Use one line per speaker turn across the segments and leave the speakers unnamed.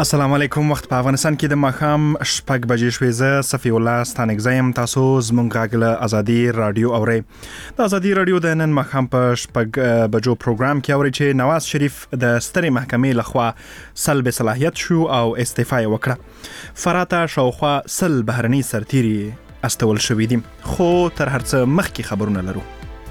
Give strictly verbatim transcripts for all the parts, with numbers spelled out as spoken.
السلام علیکم. وخت په افغانستان کې د ماښام شپږ بجې شوې. زه صفی الله ستانګزیم. تاسو زموږ غاګله ازادي رادیو اورئ. د ازادي رادیو د نن ماښام په شپږ بجو پروګرام کې اورئ چې نواز شریف د سترې محکمې لخوا سلب صلاحیت شو او استعفا یې وکړه. فراته شاوخوا سل بهرني سرتیري استول شوي دي. خو تر هر څه مخکې خبرونه لرو.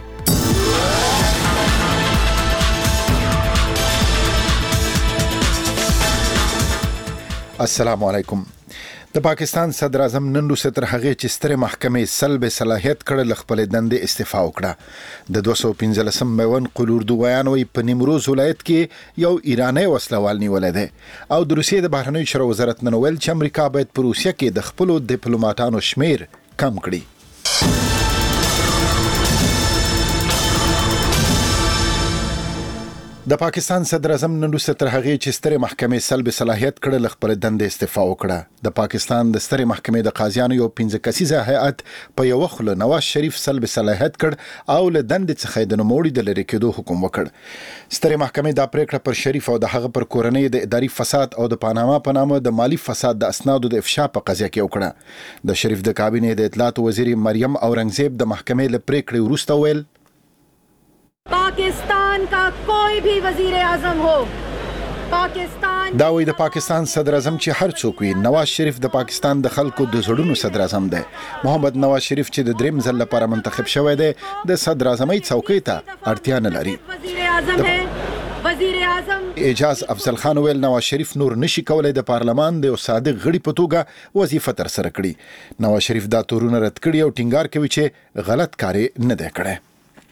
السلام علیکم. د پاکستان صدر اعظم نن روسته تر هغه چې ستره محکمې سلب صلاحیت کړل خپل دندې استعفا وکړه. د دوه سوه پنځلسم میوند قلوردو ویانوي په نیمروز ولایت کې یو ایرانی وسلوال نیولې ده او د روسیې د بهرنیو چارو وزارت نن ویل چې امریکا باید په روسیه کې د خپل ډیپلوماټانو شمیر کم کړي. د پاکستان صدر اعظم نن روسته تر هغه چې ستره محکمې سلب صلاحیت کړل خپل دندې استعفا وکړه. د پاکستان د ستره محکمې د قاضیانو یو پنځه کسیزه هیئت په یو خل نواز شریف سلب صلاحیت کړ او له دندې څخه د نوموړي د لری کېدو حکم وکړ. ستره محکمې دا پریکړه پر شریف او د هغه پر کورنۍ د اداري فساد او د پاناما په نامه د مالی فساد د اسنادو د افشا په قضیه کې وکړه. د شریف د کابینې د اطلاعات وزیر مریم اورنګزیب د محکمې له پریکړې وروسته ویل
पाकिस्तान का कोई भी वजीर आजम हो पाकिस्तान
دا وی د پاکستان صدر اعظم چې هر څوک وي نواز شریف د پاکستان د خلکو د زړونو صدر اعظم دی. محمد نواز شریف چې د دریم ځل لپاره منتخب شوی دی د صدر اعظمۍ څوکۍ ته اړتیا نه لري.
وزیر اعظم ہے وزیر اعظم
اعجاز افضل خان ویل نواز شریف نور نشي کولای د پارلمان د یو صادق غړي په توګه وظیفه تر سره کړي. نواز شریف دا تورونه رد کړي او ټینګار کوي چې غلط کار نه دی کړی.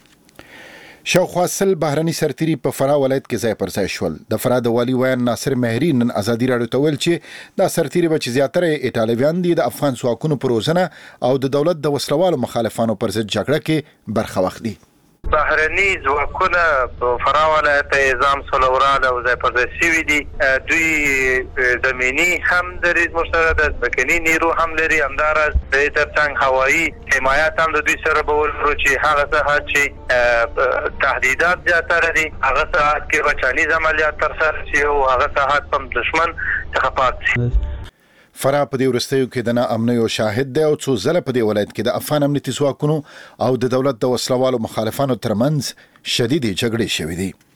شاوخوا سل بهرني سرتیري په فراه ولایت کې ځای پر ځای شول. د فراه د والي ویان ناصر مهری نن ازادي راډیو ته ویل چې دا سرتیري به چې زیاتره ایټالویان دي د افغان ځواکونو پر روزنه او د دولت د وسلوالو مخالفانو پر ضد جګړه کې برخه واخلي.
بهرني ځواکونه په فراه ولایت نظام سولورال او ځای پر ځای شوي دي. دوی زمینی هم لري مشترک د ځمکني نیرو هم لري، همداراز د ترڅنګ هوایي حمایت هم د دوی سره به ولرو چې هغه څه چې تهدیدات زیاتره دي هغه ساعت کې بچانیز عملیات ترسره شي او هغه ساعت هم دشمن څخه پات شي.
فراه په دې وروستیو کې د ناامنۍ او شاهد دی او څو ځله په دې ولایت کې د افغان امنیتي ځواکونو او د دولت د وسلوالو مخالفانو ترمنځ شدیدې جګړې شوې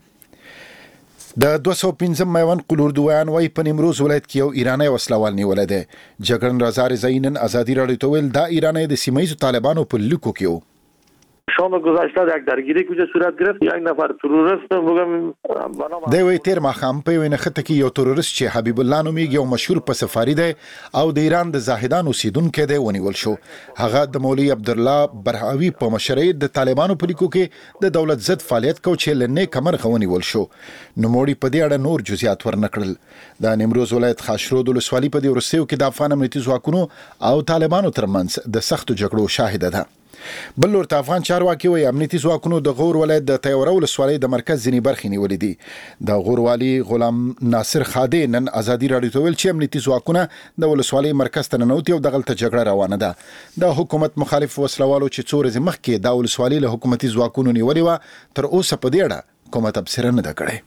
دي. د دوه سوه پنځم میوند قلوردو ویانوي په نیمروز ولایت کې یو ایرانی وسلوال نیولی دی. جګړن رضا رضایی نن ازادي راډیو ته ویل دا ایرانی د سیمه ییزو طالبانو په لیکو کې و.
شام گذشته یک درگیری که صورت گرفت یک نفر تروریست بگم
دوی تیر ماښام په یوه نښته کې یو تروریست چې حبیب الله نومیږي یو مشهور پسفاري دی او د ایران د زاهدان اوسیدونکی دی ونیول شو. هغه د مولوي عبدالله برهاوي په مشرۍ د طالبانو په لیکو کې د دولت ضد فعالیت کو چې له نیکه مرغه ونیول شو. نوموړي په دې اړه نور جزئیات ورنکړل. د نیمروز ولایت خاشرود ولسوالي په دې وروستیو کې د افغان امنیتي ځواکونو او طالبانو ترمنځ د سختو جګړو شاهده ده. بل لور ته افغان چارواکي وایي امنیتي ځواکونو د غور ولایت د تیوره ولسوالۍ د مرکز ځینې برخې نیولې دي. د غور والي غلام ناصر خادي نن ازادي راډیو ته ویل چې امنیتي ځواکونه د ولسوالۍ مرکز ته ننوتي او دغلته جګړه روانه ده. د حکومت مخالف وسلوالو چې څو ورځې مخکې د ولسوالۍ له حکومتي ځواکونو نیولې وه تر اوسه په دې اړه کومه تبصره نه ده کړې.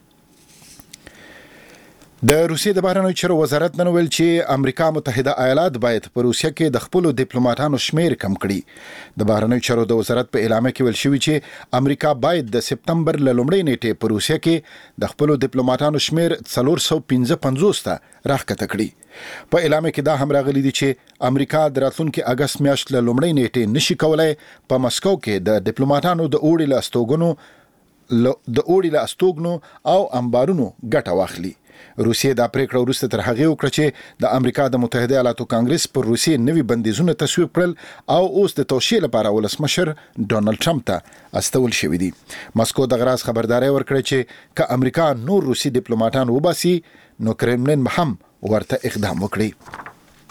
د روسیې د بهرنیو چارو وزارت نن ویل چې امریکا متحده ایالات باید په روسیه کې د خپل ډیپلوماټانو شمیر کم کړي. د بهرنیو چارو د وزارت په اعلامیه کې ویل شوی چې امریکا باید د سپتمبر ل لومړۍ نیټې په روسیه کې د خپل ډیپلوماټانو شمیر څلور سوه پنځه پنځوس ته راښکته کړي. په اعلامیه کې دا هم راغلي دي چې امریکا د راتلونکي اگست میاشت ل لومړۍ نیټې نشي کولای په مسکو کې د ډیپلوماټانو د اوړي له استوګنو د اوړي له استوګنو او انبارونو ګټه واخلي. روسیې دا پریکړه وروسته تر هغه وکړه چې د امریکا د متحده ایالاتو کانګرس پر روسیې نوي بندیزونه تصویب کړل او اوس د توشیح لپاره ولسمشر ډونالد ټرمپ ته استول شوی دي. مسکو د غراس خبرداري ورکړه چې که امریکا نور روسي ډیپلوماټان وباسي نو کرملین هم ورته اقدام وکړي.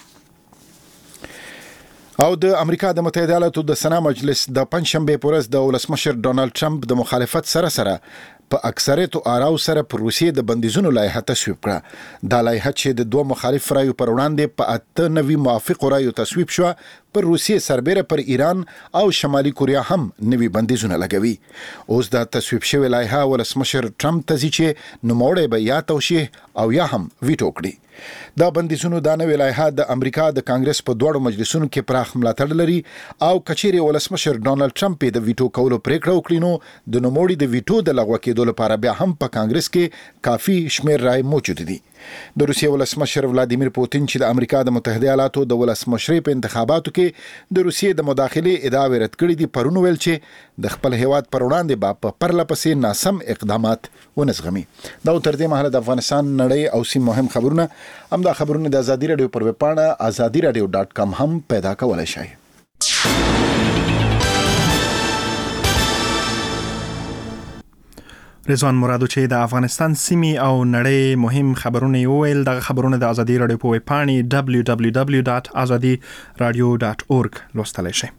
او د امریکا د متحده ایالاتو د سنا مجلس د پنځشنبه په ورځ د ولسمشر ډونالد ټرمپ د مخالفت سره سره په اکثریت آراو سره پر روسیې د بندیزونو لایحه تصویب کړه. دا لایحه چې د دوه مخالف رایو پر وړاندې په اته نوي موافق رایو تصویب شو پر روسیې سربېره پر ایران او شمالي کوریا هم نوي بندیزونه لګوي. اوس دا تصویب شوی لایحه ولسمشر ټرمپ ته ځي چې نوموړی به یا توشیح او یا هم ویټو کړي. دا بندیزونو د نوې لایحه د امریکا د کانګرس په دوړو مجلسونو کې پراخ ملاتړ لري او کچېرې ولسمشر ډونالد ټرمپ د ویټو کولو پریکړه وکړي نو د نوموړي د ویټو د لغوه کېدو لپاره بیا هم په کانګرس کې کافي شمیر رای موجود دي. د روسیې ولسمشر ولادیمیر پوتین چې د امریکا د متحده ایالاتو د ولسمشرۍ په انتخاباتو کې د روسیې د مداخلې ادعا رد کړې دي، پرون ویل چې د خپل هیواد پر وړاندې با په پرله پسې ناسم اقدامات ونزغمي. دا تر دې مهاله د افغانستان نړۍ او سیمه مهم خبرونه هم دا خبرونه د ازادي رادیو پر ویب پاڼه ازادي رادیو ډاټ کام هم پیدا کولای شئ.
رضوان مرادو چې د افغانستان سیمې او نړۍ مهم خبرونه ویل، دغه خبرونه د ازادي رادیو په ویب پاڼه دبلیو دبلیو دبلیو ډاټ ازادي رادیو ډاټ اورګ لوستلای شئ.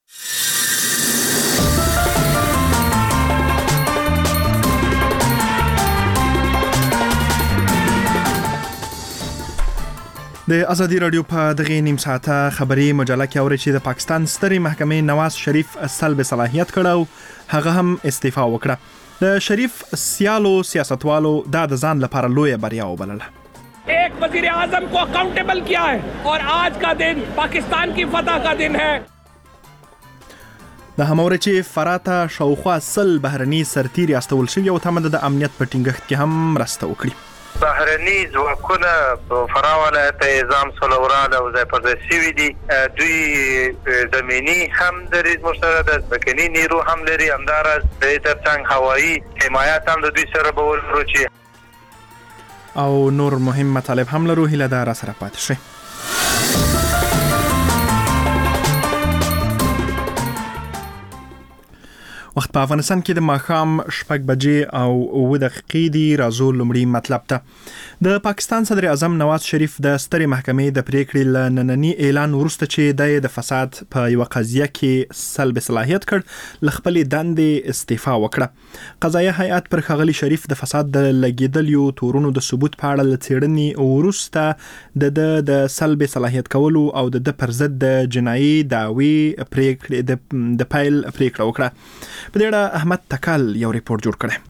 د ازادي رادیو په دغه نیم ساعته خبري مجله کې اوري چې د پاکستان سترې محکمې نواز شریف سلب صلاحیت کړو، هغه هم استعفا وکړه. د شریف سیالو سیاستوالو دا د ځان لپاره لویه بریا وبلله.
एक वजीर आजम को अकाउंटेबल किया है और आज का दिन पाकिस्तान की फतह का दिन है.
د هموره چې فراته شاوخوا سل بهرني سرتیري استول شوي او تمه د امنیت په ټینګښت کې هم مرسته وکړي.
بهرني ځواکونه فراه ولایت نظام سلورال او ځای پر ځای شوي دي. دوی زمینی هم لري مشترک د ځمکني نیرو هم لري، همداراز د ترڅنګ هوایي حمایت هم د دوی سره به ولرو چې
او نور مهم مطالب هم لرو. هیله ده را سره پاتې شئ. وخت په افغانستان کې د ماښام شپږ بجې او اوه دقیقې دي. راځو لومړی مطلب ته. د پاکستان صدر اعظم نواز شریف د سترې محکمې د پریکړې له ننني اعلان وروسته چې د فساد په یو قضیه کې سلب صلاحیت کړ، ل خپلې دندې استعفا وکړه. قضایي هیئت پر ښاغلي شریف د فساد د لګیدلو تورونو د ثبوت په اړه له څېړنې وروسته د د سلب صلاحیت کولو او د پر ضد د جنایي دعوی پریکړې د پیل پریکړه وکړه. په دې اړه احمد تکل یو ریپورت جوړ کړی.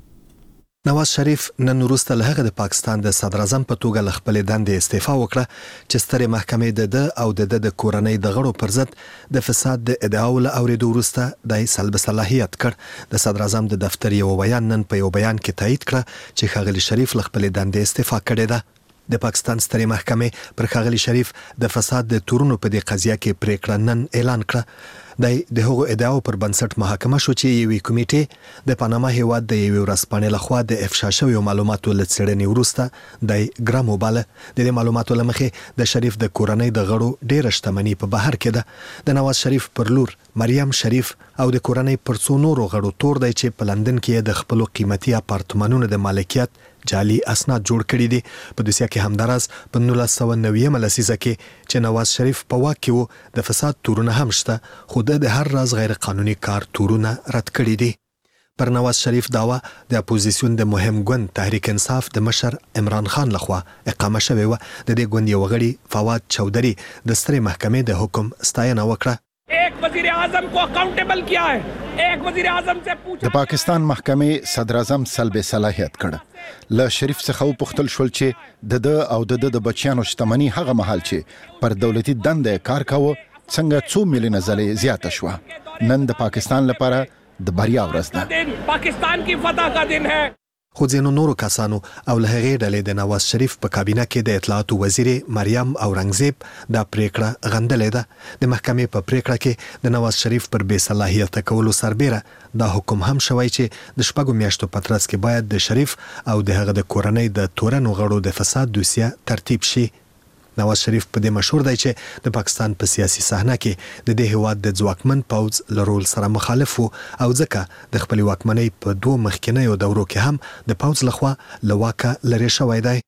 نواز شریف نن وروسته له هغه د پاکستان د صدر اعظم په توګه له خپلې دندې استعفا وکړه چې سترې محکمې د ده او د ده د کورنۍ د غړو پر ضد د فساد د ادعاو له اورېدو وروسته د سلب صلاحیت کړ. د صدر اعظم د دفتر یو بیان نن په یو بیان کې تایید کړه چې ښاغلي شریف له خپلې دندې استعفا کړې ده. د پاکستان سترې محکمې پر ښاغلي شریف د فساد د تورونو په دې قضیه کې پریکړه نن اعلان کړه. د هغو ادعاو پر بنسټ محاکمه شو چې یوې کمیټې د پاناما هیواد د یوې ورځپاڼې لخوا د افشا شویو معلوماتو له څېړنې وروسته د ګرام وباله. د دې معلوماتو له مخې د شریف د کورنۍ د غړو ډېره شتمني په بهر کې ده. د نواز شریف پر لور مریم شریف او د کورنۍ پر څو نورو غړو تور دی چې په لندن کې د خپلو قیمتي اپارتمانونو د مالکیت جعلي اسناد جوړ کړي دي. په دوسیه کې همداراز په نولس سوه نوي لسیزه کې چې نواز شریف په واک کې و د فساد تورونه هم شته، خو د هر راز غیر قانوني کار تورونه رد کړي دي. پر نواز شریف داوا د اپوزیسیون د مهم ګوند تحریک انصاف د مشر عمران خان لخوا اقامه شوې و. د دې ګوند یو غړي فواد چودري د سترې محکمې د حکم ستاینه وکړه.
एक वजीर आजम को अकाउंटेबल किया है. एक वजीर आजम से पूछा
د پاکستان محکمې صدر اعظم سلب صلاحیت کړ. له شریف څخه وپوښتل شول چې د د او د د بچیانو شتمنۍ هغه مهال چې پر دولتي دندې کار کاوه څنګه څو میلیونه ځلې زیاته شوه. نن د پاکستان لپاره د بریا ورځ ده.
पाकिस्तान की फतह का दिन है.
خو ځینو نورو کسانو او له هغې ډلې د نواز شریف په کابینه کې د اطلاعاتو وزیر مریم اورنګزیب دا پریکړه غندلې ده. د محکمې په پریکړه کې د نواز شریف پر بې صلاحیته کولو سربیره دا حکم هم شوی چې د شپږو میاشتو په ترڅ کې باید د شریف او د هغه د کورنۍ د تورنو غړو د فساد دوسیه ترتیب شي. نواز شریف په دې مشهور دی چې د پاکستان په سیاسي صحنه کې د دې هیواد د ځواکمن پوځ له رول سره مخالف و او ځکه د خپلې واکمنۍ په دوو مخکینیو دورو کې هم د پوځ لخوا له واکه لرې شوی دی.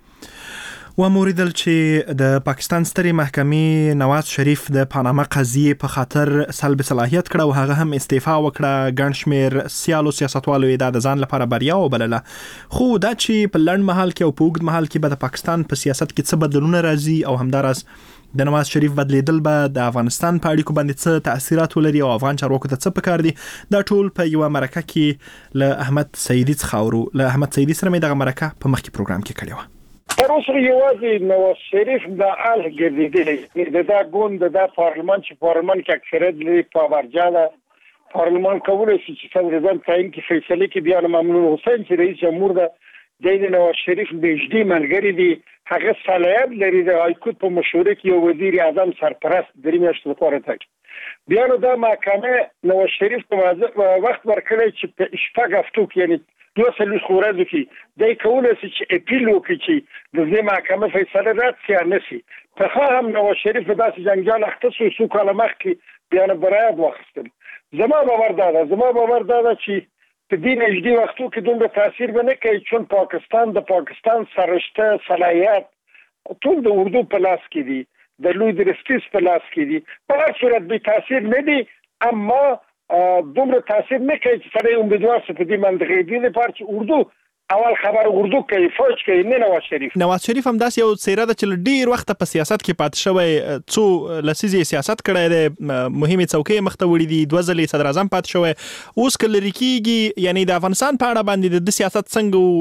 وموریدل چې د پاکستان سترې محکمې نواز شریف د پاناما قضیې په خاطر سلب صلاحیت کړه او هغه هم استعفا وکړه. ګڼ شمېر سیالو سیاستوالو یې دا د ځان لپاره بریا وبلله. خو دا چې په لنډ مهال کې او په اوږد مهال کې به د پاکستان په سیاست کې څه بدلونونه راځي او همداراز د نواز شریف بدلیدل به د افغانستان په اړیکو باندې څه تاثیرات ولري او افغان چارواکو ته څه پکار دي، دا ټول په یوه مرکه کې له احمد سیدي څخه اورو. له احمد سیدي سره مې دغه مرکه په مخکې پروګرام کې کړې وه.
تر اوسه یوازې نواز شریف د آل ګرځېدلی د دا ګوند د پارلمان چې پارلمان کې اکثریت لري په ورجاله پارلمان کولای شي چې صدر اعظم تعیین کې فیصله کې بیا ممنون حسین چې رئیس جمهور ده د نواز شریف نږدې ملګری دی هغه صلاحیت لري د هایکورټ په مشوره کې یو وزیر اعظم سرپرست درې میاشتې لپاره ټاکي بیا نو دا محکمه نواز شریف ته وخت ورکړی چې په شپږ هفتو کې یعنی دوه څلوېښت ورځو کې دی کولی شي چې اپیل وکړي چې د دې محکمې فیصله رد شي یا نه شي پخوا هم نواز شریف په داسې جنجال اخته شو څو کاله مخکې بیا نه برایت واخیستل زما باور دا ده زما باور دا ده چې په دې نږدې وختو کې دومره تاثیر به نه کوي چون پاکستان د پاکستان سرشته صلاحیت ټول د اردو په لاس کې دي د لوی درستیز په لاس کې دي په هر صورت به تاثیر نه دي اما دومره تاثیر نه کوي چې سړی امیدوار شي په دې منطقې دې لپاره چې اردو اول خبر اردو کوي فوج کوي نه نواز شریف
نواز شریف هم داسې یو څیره ده چې ډیر وخت په سیاست کې پات شوی څو لسیزې سیاست کړی دی مهمه څوکۍ مخته وړي دي دوه ځلې صدر اعظم پات شوی اوس کله ریکيږي یعنی د افغانستان په اړه باندې د سیاست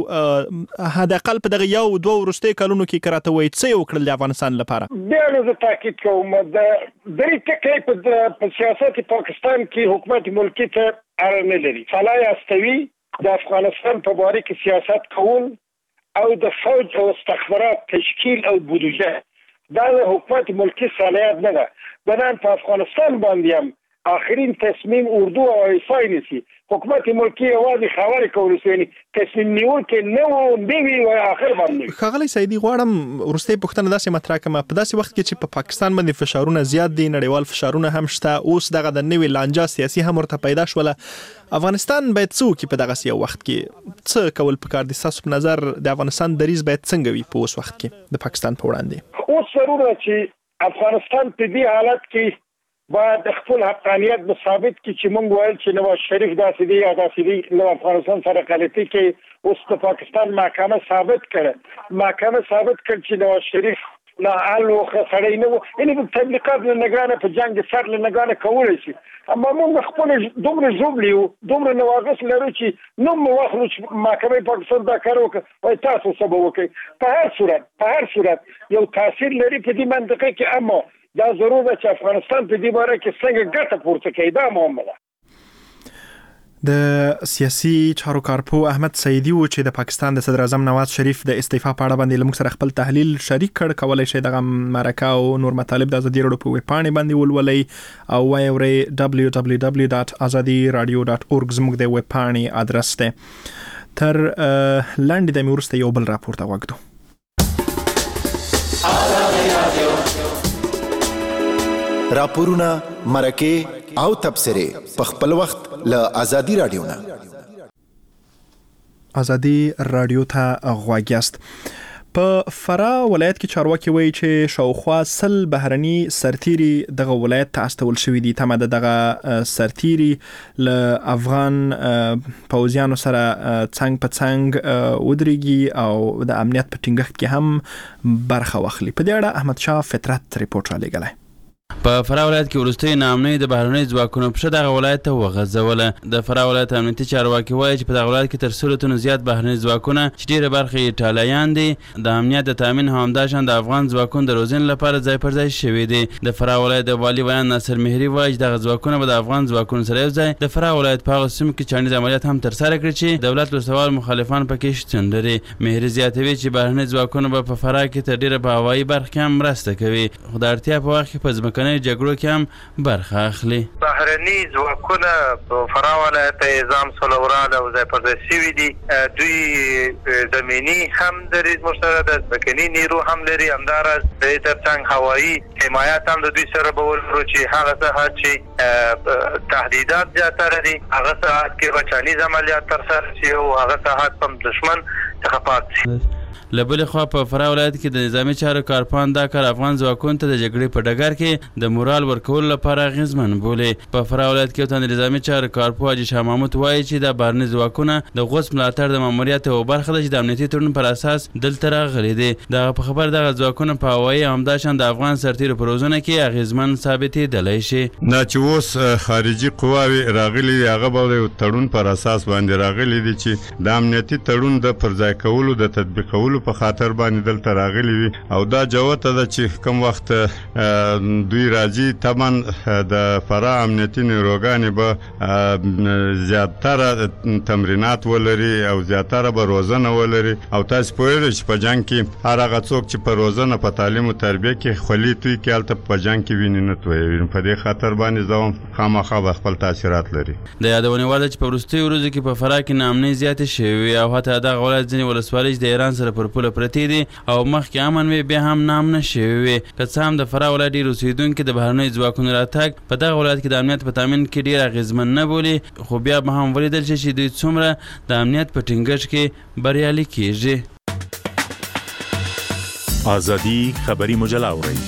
څنګه هدا قلب دغه یو دوه ورسته کلونو کې کراته وای څه وکړل د افغانستان لپاره
بیا زه تاکید کوم د درې ټکي په سیاست پاکستان کې حکومت ملکی ته اړه نه لري فلای استوي د افغانستان په باره کې سیاست کول او د فوج او استخبارات تشکیل او بودجه دا د حکومت ملکی صلاحیت نه ده بنان په افغانستان باندې هم آخرین تصمیم اردو او ایسای نسی حکومت ملکی اوازي خبرې کولې سوي تصمیم نیول کې نو نیوي او اخر باندې
خغلی سیدی غواړم ورسته پښتنه داسې مطرح کما په داسې وخت کې چې په پاکستان باندې فشارونه زیات دي نړیوال فشارونه هم شته اوس دغه د نوې لانجه سیاسي هم ورته پیدا شوله افغانستان باید څو کې په دغه سیاسي وخت کې څه کول پکار دي تاسو په نظر د افغانستان دریز باید څنګه وي په اوس وخت کې د پاکستان په وړاندې
اوس ضروري چې افغانستان په دې حالت کې باید خپل حقانیت به ثابت کړي چې موږ وایل چې نواز شریف داسې دی یا داسې دی نو افغانستان سره غلطي کې اوس د پاکستان محکمه ثابت کړه محکمه ثابت کړ چې نواز شریف لا علو خسرې نو یعنی په تبلیغات له نگرانه په جنگ سر له نگرانه کولای شي اما موږ خپل دومره جوړلیو دومره نواقص لرو چې نو مو واخلو چې محکمه پاکستان دا کار وکړي او تاسو سبب وکړي په هر صورت په هر صورت یو تاثیر لري په دې منطقه کې اما دا ضرور ده چې افغانستان په دې باره کې څنګه ګټه پورته کوي دا مهمه ده
د سیاسي چارو کارپو احمد سیدی و چې د پاکستان د صدر اعظم نواز شریف د استعفا په اړه باندې لمک سره خپل تحلیل شریک کړ کولای شي دغه مرکه او نور مطالب د ازادي رادیو په ویب پاڼې باندې ولولئ او وایوري دبلیو دبلیو دبلیو ډاټ azadi radio dot org زموږ د ویب پاڼې ادرس ده تر لاندې د میورسته یو بل راپورته وګورئ
راپورونه مرکه او تبصره په خپل وخت له ازادي رادیو نه
ازادي رادیو ته غواګیاست په فرا ولایت کې چارواکي وایي چې شاوخوا سل بهرني سرتيري دغه ولایت ته استول شوې دي تمه دغه سرتيري له افغان پوځیانو سره څنګ په څنګ ودرېږي او د امنیت په ټینګښت کې هم برخه واخلي په دې اړه احمد شاه فطرت ریپورت را لګلای
په فرا ولایت کې ورستي نامنۍ د بهرنۍ ځواکونو په دغه ولایت ته وغځوله د فرا ولایت امنیتي چارواکي وایي چې په دغه ولایت کې تر سلو تنو زیات بهرنۍ ځواکونه چې ډیره برخه یې ایټالایان دي د امنیت د تامین همداشان د افغان ځواکونو د روزنې لپاره ځای پر ځای شوي دي د فرا ولایت د والي بیان ناصر مهری وایي چې دغه ځواکونه به د افغان ځواکونو سره یو ځای د فرا ولایت په هغه سیمو کې چانیز عملیات هم ترسره کړي چې دولت لوستوال مخالفان پکې شتون لري مهری زیاتوي چې بهرنۍ ځواکونه به په فرا کې تر ډیره په هوایي برخه کې هم مرسته کوي خو د اړتیا په وخت کې په ځمکنۍ جګړو کې هم برخه اخلي
بهرني ځواکونه په فرا ولایت نظام سلورال او ځای پر ځای شوي دي دوی زمینی هم د ریز مشترک د ځمکني نیرو هم لري همداراز د ترڅنګ هوایي حمایت هم د دوی سره به ولرو چې هغه څه چې تهدیدات زیاتره دي هغه ساعت کې بچانیز عملیات ترسره شي او هغه ساعت هم دشمن څخه پاک شي
لبل خو په فرا ولایت کې د نظامی چارو کارپان دا کار افغان ځواکونو ته د جګړې په ډګر کې د مورال ورکول لپاره غیزمن بولي په فرا ولایت کې د نظامی چارو کارپو حاجی شاه محمود وایي چې د بهرني ځواکونه د غوڅ ملاتړ د ماموریت او برخه ده چې د امنیتي تړون پر اساس دلته راغلي دي د په خبر دغه ځواکونه په هوایي همداشان د افغان سرتیرو پروژونه کې غیزمن ثابتې دلای شي
نه چې اوس خارجي قواوی راغلي هغه به تړون پر اساس باندې راغلي دي چې د امنیتي تړون د پرځای کولو د تطبیقولو کولو په خاطر باندې دلته راغلي وي او دا جوته ده چې کوم وخت دوی راځي تمن د فرا امنیتي نیروګانې به زیاتره تمرینات ولري او زیاتره به روزنه ولري او تاسو پوهیږئ چې په جنګ کې هر هغه څوک چې په روزنه په تعلیم او تربیه کې خولي توی کې هلته په جنګ کې ویني نه تویوي په دې خاطر باندې زه هم خامخا به خپل تاثیرات لري. د
یادونې وړ ده چې په وروستیو ورځو کې په فراه کې ناامنۍ زیاتې شوې او حتی دغه ولایت ځینې ولسوالۍ چې د ایران سره پر پوله پرتې دي او مخکې امن وي بیا هم ناامنه شوې وي. که څه هم د فراه ولایت ډېر اوسېدونکي د بهرنیو ځواکونو راتګ په دغه ولایت کې د امنیت په تامین کې ډېر اغېزمن نه بولي خو بیا به هم ولیدل شي چې دوی څومره د امنیت په ټینګښت کې بریالي کېږي.
آزادی خبری مجله اورئ.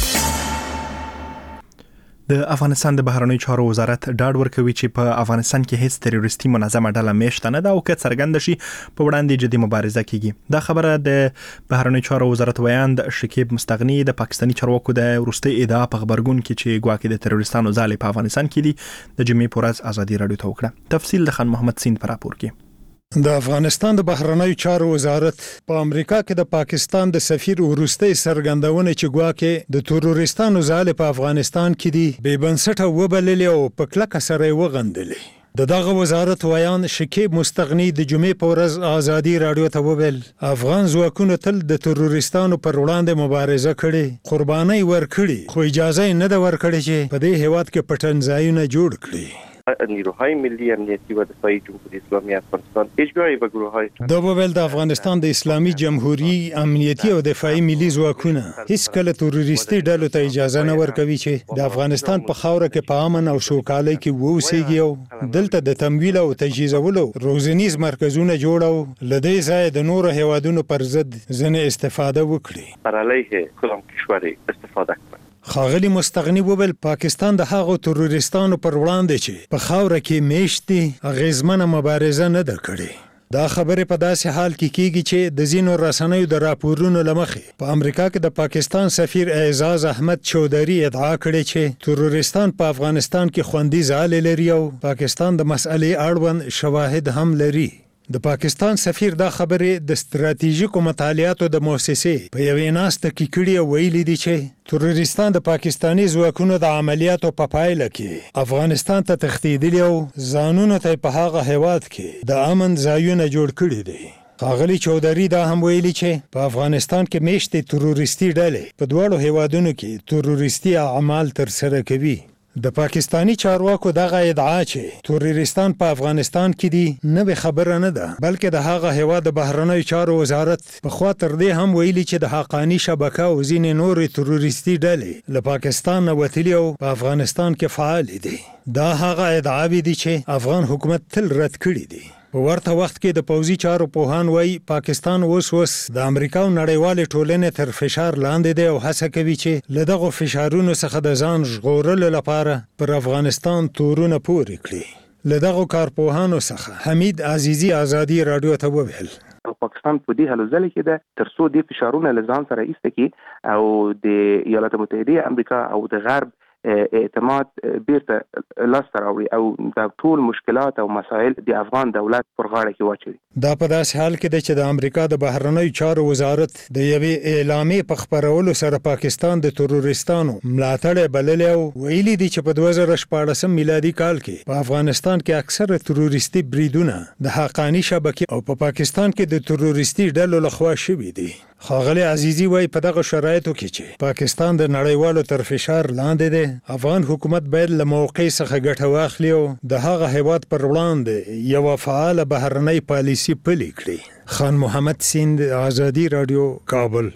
د افغانستان د بهرنیو چارو وزارت ډاډ ورکوي چې په افغانستان کې هیڅ تروریستي منظمه ډله میشته نه ده او که څرګنده شي په وړاندې جدي مبارزه کیږي. دا خبره د بهرنیو چارو وزارت ویاند شکیب مستغنی د پاکستاني چارواکو د وروستي ادعا په خبرګون کې چې ګواکې د تروریستانو ځالې په افغانستان کې دي د جمعې په ورځ ازادي راډیو ته وکړه. تفصیل د خان محمد سیند پر راپور کې.
د افغانستان د بهرنیو چارو وزارت په امریکا کې د پاکستان د سفیر وروستي څرګندونه چې ګواکې د تروریستانو ځالې په افغانستان کې دي بې بنسټه وبللې او په کلکه سره یې وغندلې. د دغه وزارت ویان شکیب مستغنی د جمعې په ورځ ازادي راډیو ته وویل افغان ځواکونو تل د تروریستانو پر وړاندې مبارزه کړې قرباني ورکړي خو اجازه نه ده ورکړې چې په دې هیواد کې پټنځایونه جوړ کړي.
نیروهای ملی امنیتی و دفاعی جمهوری اسلامی افغانستان اجرای به گروه‌های
دا ویل د افغانستان د اسلامي جمهوری امنیتی او دفاعی ملی ځواکونه هیڅ کله تروریستي ډلو ته اجازه نه ورکوي چې د افغانستان په خاوره کې په امن او سوکالۍ کې ووسیږي او دلته د تمویل او تجهیزولو روزنیز مرکزونه جوړو لدې ځای د نورو هیوادونو پر ضد ځنې استفاده وکړي.
بر علیه کدام کشوری استفاده کړي.
خاغلی مستغنی وویل پاکستان د هغو تروریستانو پر وړاندې چې په خاوره کې میشتي اغیزمنه مبارزه نه ده کړې. دا خبره په داسې حال کې کیږي چې د ځینو رسنیو د راپورونو لمخې په امریکا کې د پاکستان سفیر اعزاز احمد چودري ادعا کړې چې تروریستان په افغانستان کې خوندي ځالې لري او پاکستان د مسئلې اړوند شواهد هم لري. د پاکستان سفیر دا خبره د ستراتیژیکو مطالعاتو د مؤسسې په یوې ناسته کې کړې او ویلي دي چې تروریستان د پاکستاني ځواکونو د عملیاتو په پایله کې افغانستان ته تښتېدلي او ځانونه ته په هغه هیواد کې د امن ځایونه جوړ کړي دي. خاغلی چودري دا هم ویلي چې په افغانستان کې میشتې تروریستي ډلې په دواړو هیوادونو کې تروریستي اعمال ترسره کوي. د پاکستانی چارواکو دغه ادعا چې تروریستان په افغانستان کې دي نه به خبره نه ده بلکې د هغه هیواد د بهرنیو چارو وزارت په خوا تر دې هم ویلي چې د حقانی شبکه او ځینې نورې تروریستي ډلې له پاکستان نه وتلي او په افغانستان کې فعال دي. دا هغه ادعاوې دي چې افغان حکومت تل رد کړي دي. په ورته وخت کې د پوځي چارو پوهان وایي پاکستان اوس اوس د امریکا او نړیوالې ټولنې تر فشار لاندې دی او هڅه کوي چې له دغو فشارونو څخه د ځان ژغورلو لپاره پر افغانستان تورونه پورې کړي. له دغو کارپوهانو څخه حمید عزیزی ازادي راډیو ته وویل
پاکستان په دې هلو ځل کې ده تر څو د فشارونه له ځان سره ایسته کی او د ایالات متحده امریکا او د غرب اعتماد بیرته لاس ته راوړي او د ټول مشکلات او مسایل د افغان دولت پر غاړه کې واچوي.
دا په داسې حال کې ده چې د امریکا د بهرنیو چارو وزارت د یوې اعلامیې په خپرولو سره پاکستان د تروریستانو ملاتړ بللی او ویلي دي چې په دوه زره شپاړسم میلادي کال کې په افغانستان کې اکثره تروریستي بریدونه د حقانی شبکې او په پاکستان کې د تروریستي ډلو لخوا شوي دي. خاغلی عزیزی وای په دغه شرایطو کې چې پاکستان د نړیوالو تر فشار لاندې دی افغان حکومت باید له موقع څخه ګټه واخلي او د هغه هیواد پر وړاندې یو فعال بهرنۍ پالیسي پلي کړي. خان محمد سیند ازادي راډیو کابل.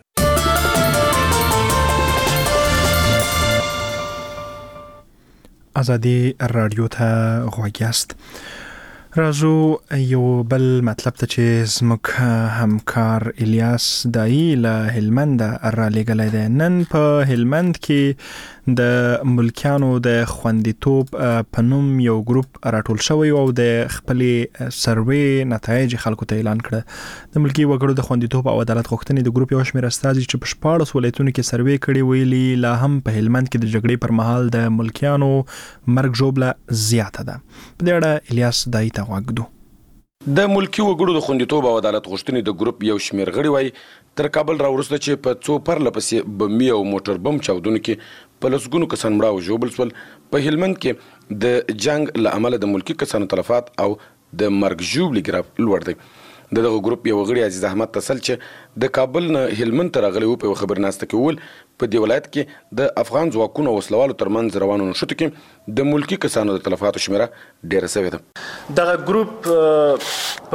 ازادي راډیو ته غوږیاست. راځو یو بل مطلب ته چې زموږ همکار الیاس دایی له هلمند را لېږلی دی. نن په هلمند کې د ملکیانو د خوندیتوب په نوم یو ګروپ راټول شوی او د خپلې سروې نتایج خلکو ته اعلان کړه. د ملکي وګړو د خوندیتوب او عدالت غوښتنې د ګروپ یو شمېر استازي چې په شپاړس ولایتونو کې سروې کړي ویلي لا هم په هلمند کې د جګړې پر مهال د ملکیانو مرګ ژوبله زیاته ده. په دې اړه الیاس دایی ته غوږ دو.
د ملکی وګړو د خوندیتوب او عدالت غوښتنې د ګروپ یو شمېر غړي وایي تر کابل راوروسته چې په څو پرله پسې بمي او موټر بم چاودنو کې په لسګونو کسان مړه او ژوبل شول. په هلمند کې د جنګ له امله د ملکی کسانو تلفات او د مرګ ژوبلې ګراف لوړ دی. د دغه ګروپ یو غړي عزیز احمد تسل چې د کابل نه هلمند ته راغلی و په خبرناسته کې وویل په دې ولایت کې د افغان ځواکونو او وسلوالو ترمنځ روانو نښتو کې د ملکی کسانو د تلفاتو شمېره ډېره سوې ده.
دغه ګروپ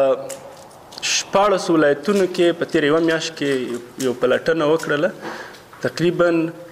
په شپاړس ولایتونو کې په تېره یوه میاشت کې یو پلټنه وکړله. تقریبا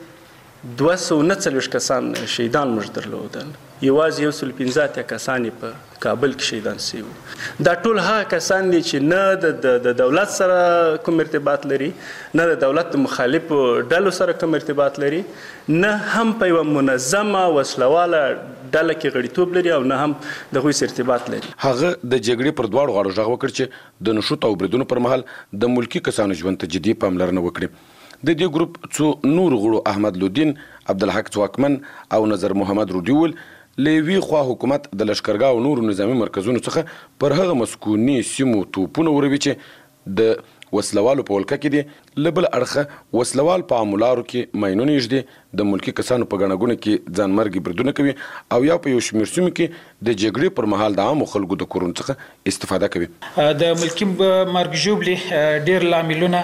دوه سوه نه څلوېښت کسان شهیدان موږ درلودل. یوازې یو سل پنځه اتیا کسان په کابل کې شهیدان شوي وو. دا ټول هغه کسان دي چې نه د دولت سره کوم ارتباط لري، نه د دولت د مخالفو ډلو سره کوم ارتباط لري، نه هم په یوه منظمه وسلواله ډله کې غړیتوب لري او نه هم د هغوی سره ارتباط لري.
هغه د جګړې پر دواړو غاړو غږ وکړ چې د نښتو او بریدونو پر مهال د ملکي کسانو ژوند ته جدي پاملرنه وکړي. د دې ګروپ څو نور غړو احمد لودین، عبدالحق ځواکمن او نظر محمد رودي وویل له یوې خوا حکومت د لښکرګاه او نورو نظامي مرکزونو څخه پر هغه مسکوني سیمو توپونه وروي چې د وسلوالو په ولکه کې دي، له بل اړخه وسلوال په عاملارو کې ماینونه ایږدي، د ملکي کسانو په ګڼه ګوڼه کې ځانمرګي بریدونه کوي او یا په یو شمېر سیمو کې د جګړې پر مهال د عامو خلکو د کورونو څخه استفاده کوي.
د ملکي مرګ ژوبلې ډېر لاملونه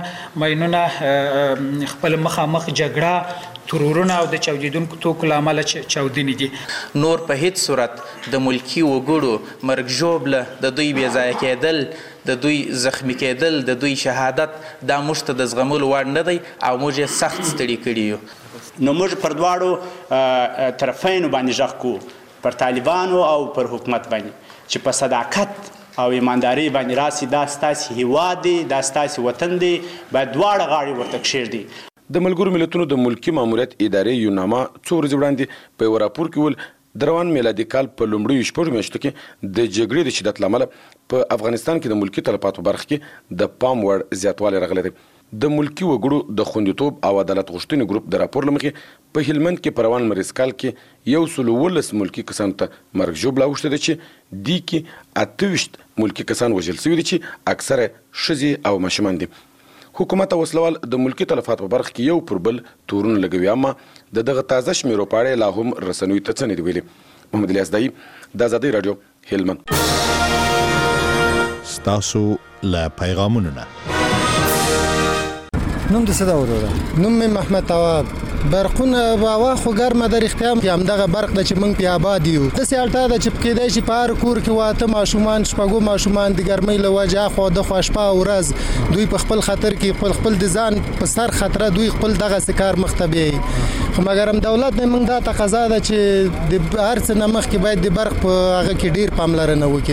ماینونه، خپل مخامخ جګړه، ترورونه او د چاودیدونکو توکو له امله چاودنې دي.
نور په هیڅ صورت د ملکي وګړو مرګ ژوبله، د دوی بې ځایه کېدل، د دوی زخمی کېدل، د دوی شهادت دا موږ ته د زغملو وړ نه دی او موږ یې سخت ستړي کړي یو.
نو موږ پر دواړو طرفینو باندې غږ کوو، پر طالبانو او پر حکومت باندې، چې په صداقت او ایمانداري باندې راسي. دا ستاسې هیواد دی، دا ستاسې وطن دی، باید دواړه غاړې ورته کښېږدي.
د ملګرو ملتونو د ملکی ماموریت ادارې یوناما څو ورځې وړاندې په یو راپور کې ویل د روان میلادي کال په لومړیو شپږو میاشتو کې د جګړې د شدت له امله په افغانستان کې د ملکي تلفاتو برخه کې د پام وړ زیاتوالی راغلی دی. د ملکی وګړو د خوندیتوب او عدالت غوښتنې ګروپ د راپور له مخې په هلمند کې په روان مریض کال کې یو سل اوولس ملکي کسانو ته مرګ ژوبله اوښتې ده چې دې کې اته ویشت ملکي کسان وژل سوي دي چې اکثره ښځې او ماشومان دي. حکومت او وسلوال د ملکی تلفات په برخه کې یو پر بل تورونه لګوي، اما د دغه تازه شمیرو په اړه لا هم رسنیو ته څه نه دي ویلي. محمد الیاس دایي، د ازادۍ راډیو، هلمند.
ستاسو له پیغامونو نه
نوم د صدا وروره، نوم مې محمد تواب. برقونه باوا خو ګرمه در اختیام هم دغه برق د چې موږ په آباد یو داسې اړتیا ده چې کېدای شي په هر کور کې واته ماشومان شپږو ماشومان د ګرمۍ له وجې خوا د خوا شپه او ورځ دوی په خپل خطر کې خپل خپل د ځان په سر خطره دوی خپل دغه کار مخته بیایي. خو مګر هم دولت نه موږ دا تقاضا ده چې د هر څه نه مخکې باید د برق په هغه کې ډېر پاملرنه وکړي.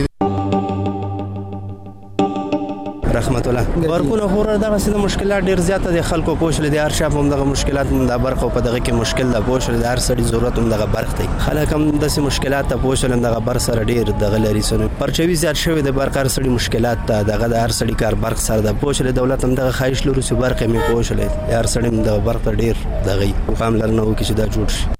رحمت الله برقونه خور دغه سیده مشکلات ډیر زیاته دي، خلکو پوښل دي هر شاف هم دغه مشکلات هم د برق په دغه کې مشکل ده، پوښل د هر سړي ضرورت هم دغه برق دی. خلک هم داسې مشکلات ته پوښل هم دغه برق سره ډیر دغه لري، سونه پرچوي زیات شوی د برق هر سړي مشکلات ته دغه د هر سړي کار برق سره ده. پوښل دولت هم دغه خواهش لري چې برق یې پوښل هر سړي هم دغه برق ته ډیر دغه پاملرنه وکړي چې دا جوړ شي.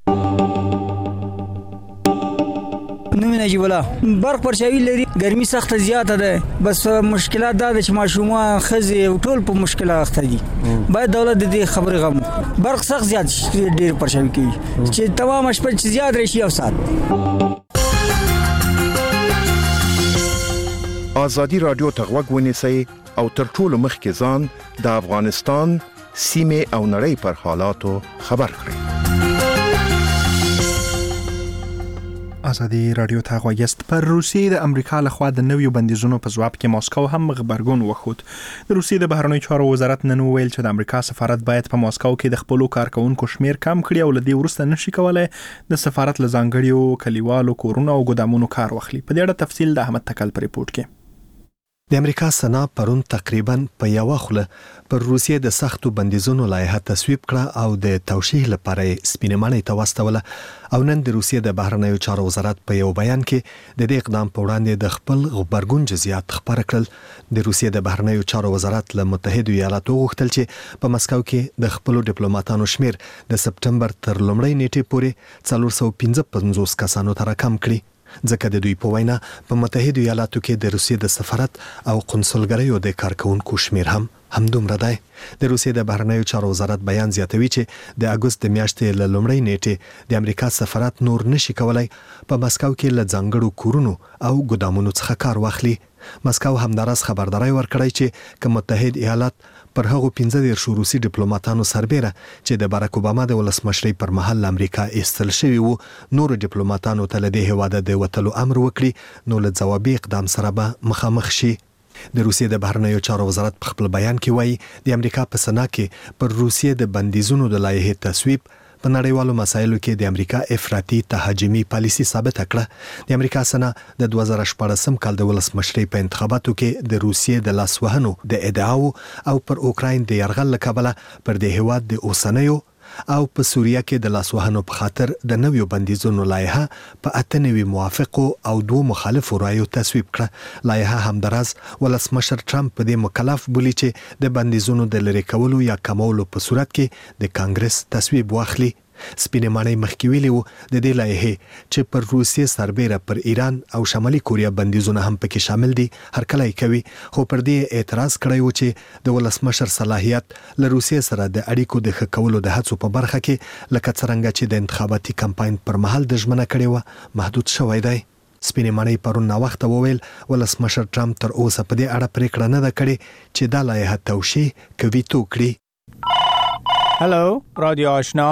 نوم نجیب الله. برق پرچاوي لري، ګرمي سخته زیاته ده، بس مشکلات دا ده چې ماشومان ښځې ټول په مشکلات اخته دي. باید دولت د دې خبرې غم وکړي. برق سخت زیات ډېر پرچاوي کوي چې تمام شپه چې زیات راشي او ساعت.
ازادي رادیو ته غوږ ونیسئ او تر ټولو مخکې ځان د افغانستان سیمې او نړۍ پر حالاتو خبر کړئ.
ازادي رادیو ته غوږیست. پر روسیې د امریکا لخوا د نویو بندیزونو په ځواب کې ماسکو هم غبرګون وښود. د روسیې د بهرنیو چارو وزارت نن وویل چې د امریکا سفارت باید په ماسکو کې د خپلو کارکونکو شمیر کم کړي او له دې وروسته نشي کولای د سفارت له ځانګړیو کلیوالو کورونو او ګدامونو کار واخلي. په دې اړه تفصیل د احمد تکل په ریپورت کې.
د امریکا سنا پرون تقریبا په یو خوله پر روسیې د سختو بندیزونو لایحه تصویب کړه او د توشیح لپاره سپینمنۍ ته واستوله او نن د روسیې د بهرنیو چارو وزارت په یو بیان کې د دې اقدام په وړاندې د خپل غبرګون جزئیات خبر کړل. د روسیې د بهرنیو چارو وزارت له متحده ایالاتو غوښتل چې په مسکو کې د خپل ډیپلوماټانو شمیر د سپټمبر تر لومړۍ نیټې پورې څلور سوه پنځه پنځوس کسانو ته راکم کړي. ځکه د دوی په وینا په متحده ایالاتو کې د روسیې د سفارت او قنصلګریو د کارکونکو شمیر هم همدومره دی. د روسیې د بهرنیو چارو وزارت بیان زیاتوي چې د اګوست د میاشتې له لومړۍ نیټې د امریکا سفارت نور نشي کولای په مسکو کې له ځانګړو کورونو او ګدامونو څخه کار واخلي. مسکو همداراز خبرداري ورکړی چې که متحد ایالات پر هغو پنځه دېرشو روسي ډیپلوماټانو سربېره چې د باراک اوباما د ولسمشرۍ پر مهال له امریکا ایستل شوي وو نورو ډیپلوماټانو ته له دې هېواده د وتلو امر وکړي نو له ځوابي اقدام سره به مخامخ شي. د روسیې د بهرنیو چارو وزارت په خپل بیان کې وایي د امریکا په سنا کې پر روسیې د بندیزونو د لایحې تصویب په نړیوالو مسایلو کې د امریکا افراطي تهاجمي پالیسي ثابت کړه. د امریکا سنا د دوه زره شپاړسم کال د ولسمشرۍ په انتخاباتو کې د روسیې د لاسوهنو د ادعاو او پر اوکراین د یرغل له کبله پر د هېواد د اوسنیو او په سوریه کې د لاسوهنو په خاطر د نویو بندیزونو لایحه په اته نوي موافقو او دوه مخالفو رایو تصویب کړه. لایحه همداراز ولسمشر ټرمپ په دې مکلف بولي چې د بندیزونو د لرې کولو یا کمولو په صورت کې د کانګرس تصویب واخلي. سپینې ماڼۍ مخکې ویلي وو د دې لایحې چې پر روسیې سربېره پر ایران او شمالي کوریا بندیزونه هم پکې شامل دي هرکلی کوي خو پر دې اعتراض کړی و چې د ولسمشر صلاحیت له روسیې سره د اړیکو د ښه کولو د هڅو په برخه کې لکه څرنګه چې د انتخاباتي کمپاین پر مهال د ژمنه کړې وه محدود شوی دی. سپینې ماڼۍ پرون ناوخته وویل ولسمشر ټرمپ تر اوسه په دې اړه پریکړه نه ده کړې چې دا لایحه توشیح که ویتو کړي.
هلو رادیو آشنا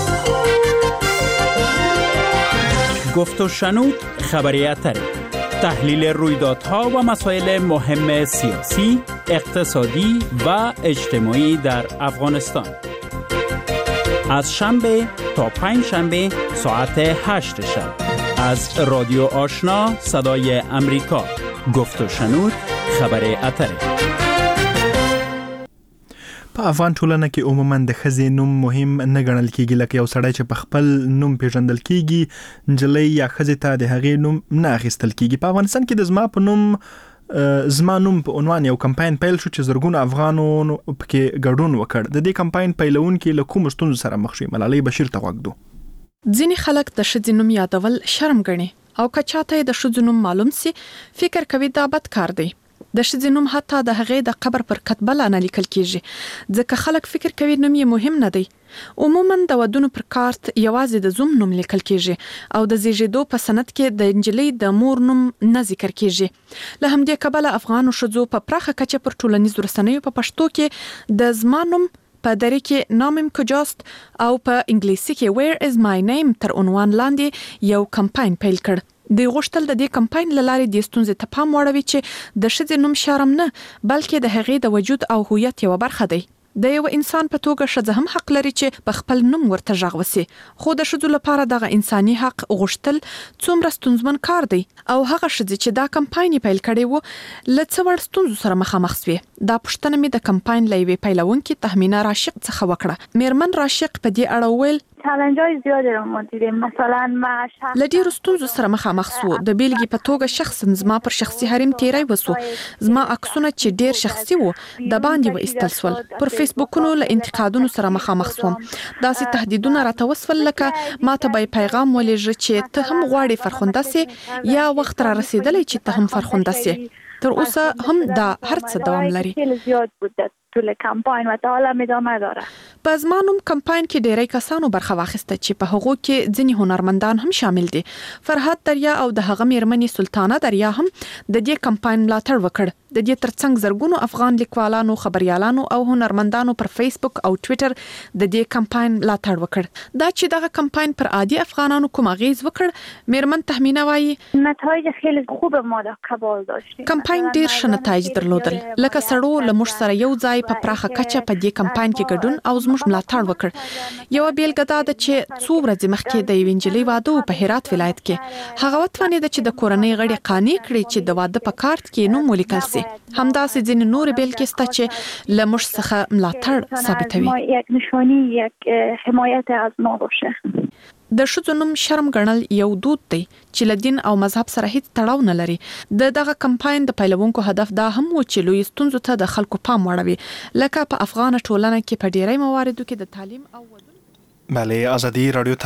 گفت و شنود خبری اتری تحلیل رویدادها و مسائل مهم سیاسی، اقتصادی و اجتماعی در افغانستان از شنبه تا پنج شنبه ساعت هشت شب از رادیو آشنا صدای امریکا. گفت و شنود خبری اتری.
په افغان ټولنه کې عموما د ښځې نوم مهم نه ګڼل کیږي لکه یو سړی چې په خپل نوم پیژندل کیږي نجلۍ یا ښځې ته د هغې نوم نه اخیستل کیږي. په افغانستان کې د زما په نوم زما نوم په عنوان یو کمپاین پیل شو چې زرګونه افغانو پکې ګډون وکړ. د دې کمپاین پیلونکي له کومو ستونزو سره مخ شوي؟ ملالۍ بشیر ته غوږ دو.
ځینې خلک د ښځې نوم یادول شرم ګڼي او که چاته د ښځو نوم معلوم سي فکر کوي دا بد کار دی. د ښځې نوم حتی د هغې د قبر پر کتبه لا نه لیکل کیږي ځکه خلک فکر کوي نوم یې مهم نه دی. عموما د ودونو پر کارت یوازې د زوم نوم لیکل کیږي او د زیږیدو په سند کې د نجلۍ د مور نوم نه ذکر کیږي. له همدې کبله افغانو ښځو په پراخه کچه پر ټولنیزو رسنیو په پښتو کې د زما نوم په دری کې نامم کجاست او په انګلیسي کې Where is my name تر عنوان لاندې یو کمپاین پیل کړ. د غوښتل د دې کمپاین لارې د ستونزې ته پام واړوي چې د ښځې نوم شرم نه بلکې د هغې د وجود او هویت یو برخه دی. د یو انسان په توګه ښځه هم حق لري چې په خپل نوم ورته غږ وسی خو د ښځو لپاره دغه انساني حق غوښتل څومره ستونزمن کار دی او هغه ښځې چې دا کمپاین پیل کړي وو له څه وړ ستونزو سره مخامخ شوې. دا پوښتنه مې د کمپاین له یوې پیلونکې تهمینه راشق څخه وکړه. میرمن راشق په دې اړه وویل
چالنجای زیادی رو ما دیدیم. مثلا ما
له ډیرو ستونزو سره مخامخ سو. د بیلګې په توګه شخصا زما پر شخصي حریم تیری وسو. زما عکسونه چې ډیر شخصي وو د باندې و ایستل سول. پر فیسبوکونو له انتقادونو سره مخامخ سوم. داسې تهدیدونه راته وسول لکه ما ته به پیغام ولېږه چې ته هم غواړې فرخنده سي یا وخت را رسیدلی چې ته هم فرخنده سي. تر اوسه هم دا هر څه دوام لري.
زیاد بود طول کمپاین و تا حالا ادامه داره.
په زمانوم کمپاین کې ډیری کسانو برخه واخیسته چې په هغو کې ځینې هنرمندان هم شامل دي. فرهاد دریا او د هغه میرمنې سلطانه دریا هم د دې کمپاین ملاتړ وکړ. د دې ترڅنګ زرګونو افغان لیکوالانو، خبريالانو او هنرمندانو پر فیسبوک او ټوئیټر د دې کمپاین ملاتړ وکړ. دا چې دغه کمپاین پر عادي افغانانو کوم اغیز وکړ میرمن تهمینه وایي
نتایج خیلی خوب ما در قبال داشتیم.
کمپاین ډیر ښه نتایج درلودل. لکه سړو له موږ سره یو ځای په پراخه کچه په دې کمپاین کې ګډون او زموږ ملاتړ وکړ. یو بیلګه دا ده چې څو ورځې مخکې د یوې نجلۍ واده په هرات ولایت کې هغه وتوانېده چې د کورنۍ غړي قانع کړي چې د واده په کارت کې نوم ولیکل شي. همداسې ځینې نور بیلګې شته چې له موږ څخه ملاتړ ثابتوي.
یک نشانی یک حمایت از ما باشه.
د ښځو نوم شرم ګڼل یو دود دی چې له دین او مذهب سره هیڅ تړاو نه لري. د دغه کمپاین د پیلوونکو هدف دا هم و چې لوی ستونزو ته د خلکو پام واړوي لکه په افغان ټولنه کې په ډیری مواردو کې د تعلیم او
بله ازادي رادیو ته